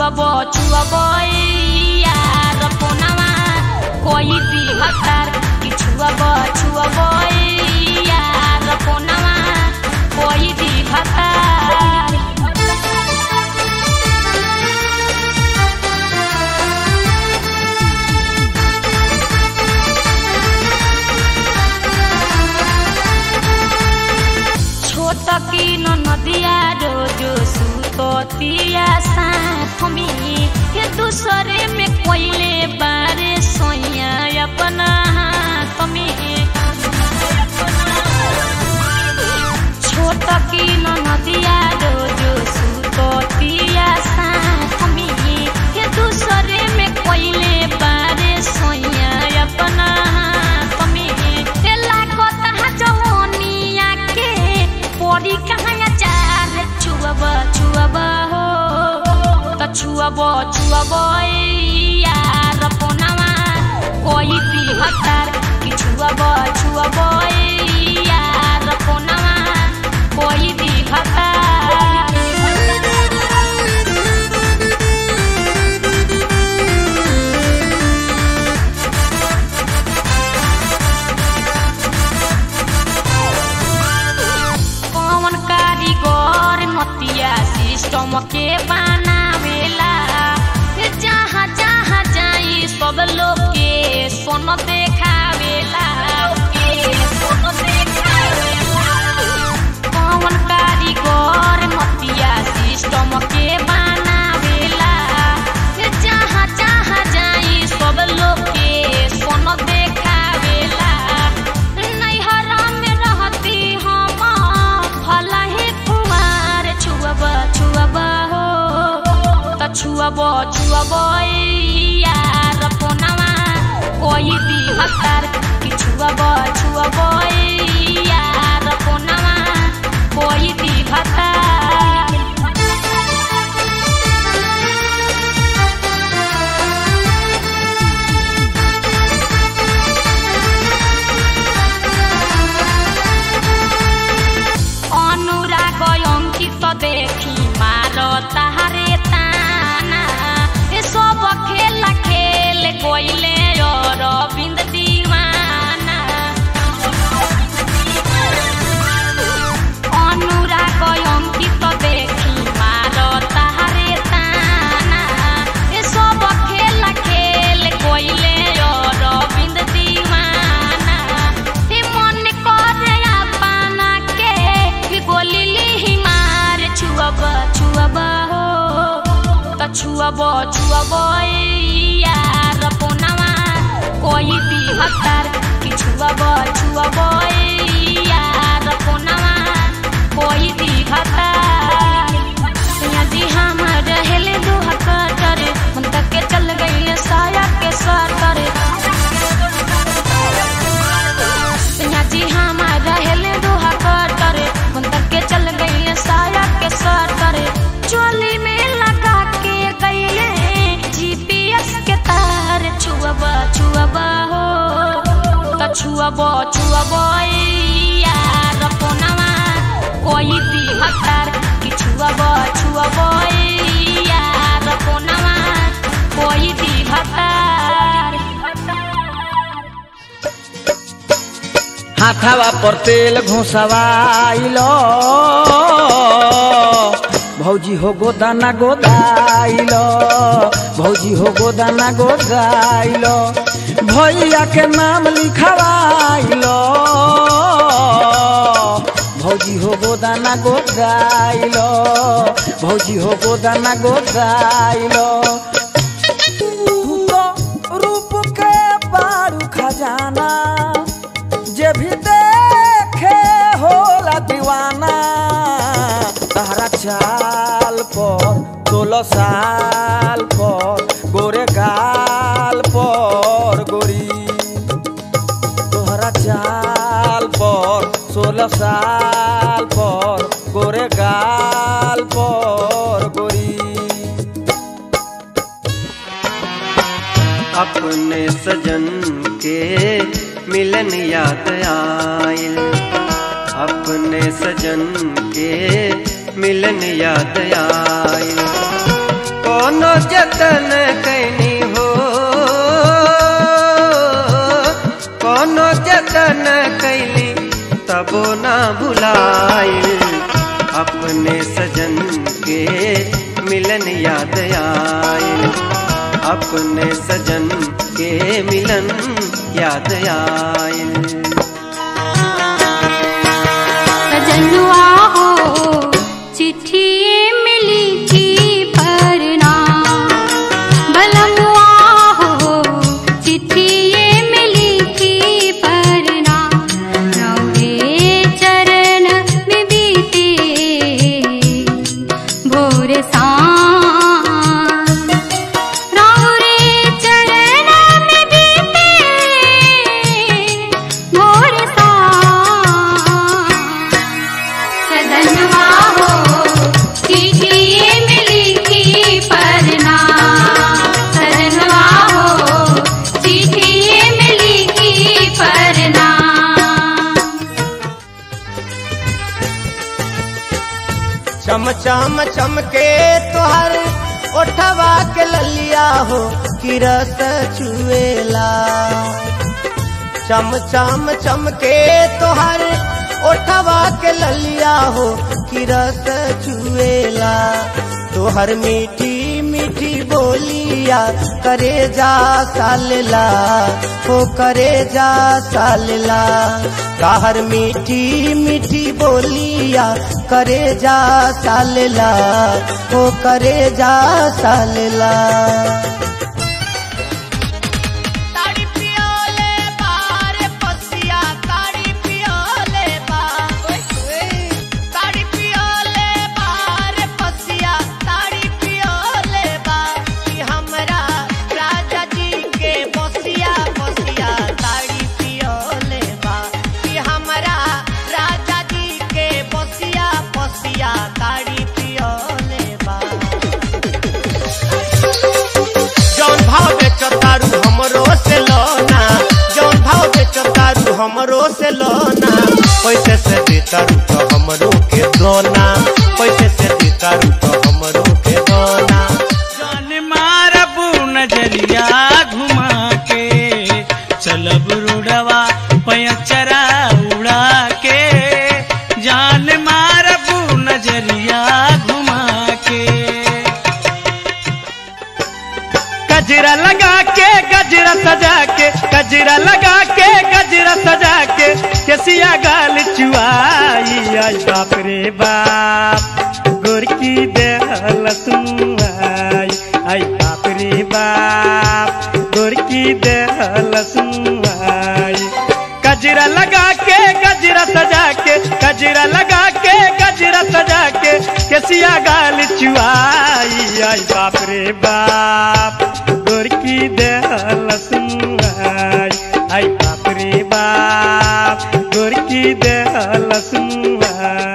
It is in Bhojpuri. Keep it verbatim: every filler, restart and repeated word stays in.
छुअबो छुअबो यार फोनवा कोई भी हतार कि छुअबो छुअबो यार फोनवा कोई भी हतार। छोट की नदिया रोजो सुततिया साथ में के दूसरे में कोइले बारे सोया अपना हाथ में। छोट की नदिया रोजो सुततिया साथ में के दूसरे में कोइले बारे सोया अपना हाथ में। तेला को तहा जवनिया के पड़ी कहाँ चार छुअबो छुअबो हो तो छुअबो छुअबो यार फोनवा कोई भी हतार कि छुअबो छुअबो यार फोनवा कोई भी हतार। कौन कारीगर मतिया सिस्टम के बनावेला जहाँ जहाँ जाई सब लोग के सोन देखावेला सोन देखावेला। कौन कारीगर मतिया सिस्टम के बनावेला जहाँ जहाँ जाई सब लोग के सोन देखावेला। नैहर में रहती हम भला ही कुमार छुअबो छुअबो हो तो छुअबो छुअबो यार फोनवा कोई भी हतार कि छुअबो छुअबो यार फोनवा कोई भी हतार। अनुराग अंकित देखी मारो तारे ताना सब खेल खेल कोइले अरविंद दीवाना। अनुराग अंकित देखी मारो तारे ताना सब खेल खेल कोइले अरविंद दीवाना। मन करे अपना के गोली ली मार छुअबो छुअबो हो तो छुअबो छुअबो यार फोनवा कोई भी हतार कि छुअबो छुअबो यार फोनवा कोई भी हतार। यदि हम रहले दो हकर मन तक के चल गई साया के सटर। यदि हम रहले दो हकर मन तक के चल गई साया के सटर। चोली में लगा के गईले जीपीएस के तार छुअबो छुअबो हो तो छुअबो छुअबो यार फोनवा कोई भी हतार कि छुअबो छुअबो यार फोनवा कोई भी हतार। हाथावा पर तेल घुसवाइलो भौजी हो गोदाना गोदाइलो भौजी हो गोदाना गोदाइलो भैया के नाम लिखवाइलो भौजी हो गोदाना गोदाइलो भौजी हो गोदाना गोदाइलो। तू तो रूप के बारू खजाना जे भी देखे होला दीवाना। तहरा चाल पर सोलह साल पर गोरे गाल पर गोरी तोहरा चाल पर सोलह साल पर गोरे गाल पर गोरी। अपने सजन के मिलन याद आइल अपने सजन के मिलन याद आइल। कोनो जतन कैनी हो, कोनो जतन कैली तबो ना भुलाइल। अपने सजन के मिलन याद आइल, अपने सजन के मिलन याद आइल। सजनुआ हो चिट्ठी मिली थी परना, बलमुआ हो चिट्ठी मिली थी परना। रौरे चरण में बीते भोर सांझ, रौरे चरण में बीते भोर सांझ। सजनवा हो चिट्ठी मिली थी परना, सजनवा हो चिट्ठी मिली थी परना। चम चम चमके तोहर ओठवा के ललिया हो कि रस चुएला। चम चम चमके तोहर ओठवा के ललिया हो कि रस चुएला। तोहर मीठी मीठी बोलिया करे जा सालला हो, करे जा सालला। ताहर मीठी मीठी बोलिया करे जा सालला हो, करे जा सालला। ताड़ी पियोले बार पसिया, ताड़ी पियोले बार, ताड़ी पियोले बार पसिया, ताड़ी पियोले बार। कि हमरा राजा जी के बसिया बसिया ताड़ी पियोले बार। कि हमरा राजा जी के बसिया बसिया ताड़ी पियोले बार। जौन भाव बेचो तारू हमरो से लोना, जौन भाव बेचो तारू हमरो से लोना। पैसे से दे तारू तो हमरो के दोना, पैसे से दे तारू तो हमरो के दोना। जान मारबू नजरिया घुमा के, चलब रुड़वा पयचरा उड़ा के। जान मारबू नजरिया घुमा के, गजरा लगा के गजरा सजा के, गजरा लगा के गजरा सजा के, केसिया गाल चुआई। आई बाप रे बाप गोरकी देहल सुनाई, आई बाप रे बाप गोरकी देहल सुनाई। गजरा लगा के गजरा सजा के, गजरा लगा के गजरा सजा के, केसिया गाल चुआई। आई बाप रे बाप गोरकी देहल सुनाई, आई बाप रे बाप गोरकी देहल सुनाई।